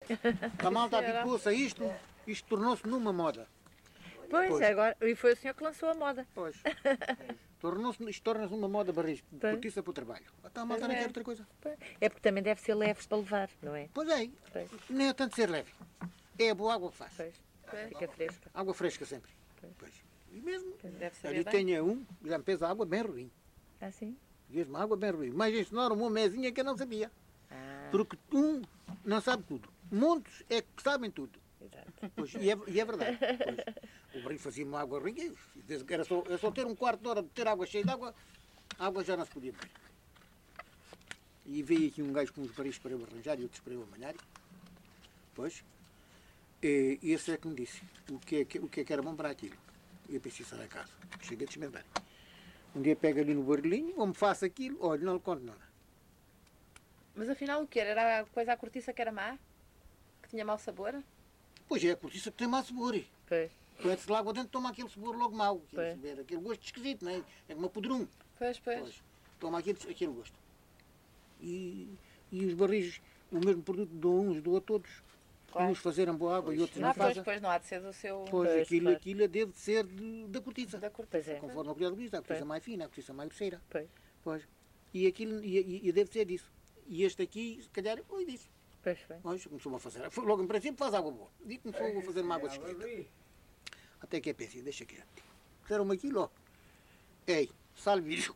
A malta habituou-se a isto tornou-se numa moda. Pois, agora, e foi o senhor que lançou a moda. Pois. Isto torna-se uma moda barris, cortiça para o trabalho. Então a malta não quer outra coisa. É porque também deve ser leve para levar, não é? Pois é, nem é tanto ser leve. É a boa água que faz. Pois, fica fresca. Água fresca sempre. Pois. E mesmo, Deve ser ali bem. tenha já me pesa água bem ruim. Ah, sim? Mesmo água bem ruim. Mas ensinaram uma mesinha que eu não sabia. Porque não sabe tudo. Muitos é que sabem tudo. Exato. Pois, e é verdade. Pois, o barril fazia-me água ruim. Era só ter um quarto de hora de ter água cheia de água, a água já não se podia beber. E veio aqui um gajo com uns barris para eu arranjar e outros para eu amanhar. Pois, e esse é que me disse o que é que era bom para aquilo. E eu pensei, sai a casa. Cheguei a desmentir. Um dia pega ali no barrilinho, ou me faço aquilo, olha, não lhe conto nada. Mas afinal o que era? Era a coisa à cortiça que era má? Que tinha mau sabor? Pois é, a cortiça que tem mau sabor. Pois. Põe-se lá água dentro, toma aquele sabor logo mau. Aquele gosto esquisito, não é? É como podrum. Pois. Toma aquele gosto. E os barris, o mesmo produto dou a todos. Claro. Uns fazerem boa água e outros não fazem. Pois não há de ser do seu... Pois, aquilo deve ser da cortiça. Da cortiça. Conforme a colher de a cortiça mais fina, a cortiça mais grosseira. Pois. E aquilo e deve ser disso. E este aqui, se calhar, foi disso. Pois. Começou a fazer. Logo em princípio faz água boa. E começou a fazer uma água discreta. Até que é pensei, deixa aqui. Fizeram-me aquilo, ó. Ei, sal virgem.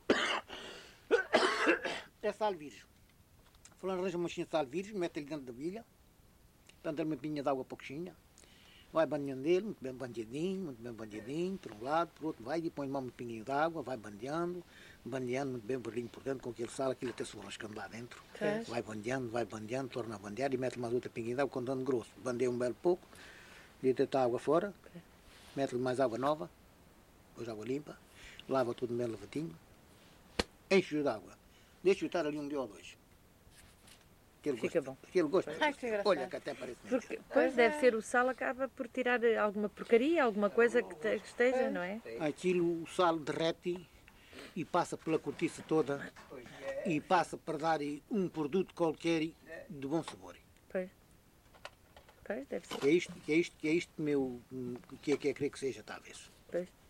É sal virgem. Fulano arranja uma machinha de sal virgem, mete-lhe dentro da bilha, planta uma pinha de água pouquinha, vai bandeando ele, muito bem bandeadinho, por um lado, por outro, vai e põe uma pinguinha de água, vai bandeando muito bem o barrinho por dentro, com aquele sal, aquilo até se rascando lá dentro. Vai bandeando, torna a bandear e mete mais outra pinguinha de água, contando grosso. Bandeia um belo pouco, deita a água fora, mete-lhe mais água nova, depois água limpa, lava tudo bem lavadinho, enche-o de água, deixa-o estar ali um dia ou dois. Fica bom. Aquele gosto. Ai, que engraçado. Olha, que até parece porque, pois deve ser, o sal acaba por tirar alguma porcaria, alguma coisa que esteja, não é? Aquilo, o sal derrete e passa pela cortiça toda e passa para dar um produto qualquer de bom sabor. Pois, deve ser. Que é isto que eu creio que seja, talvez. Pois.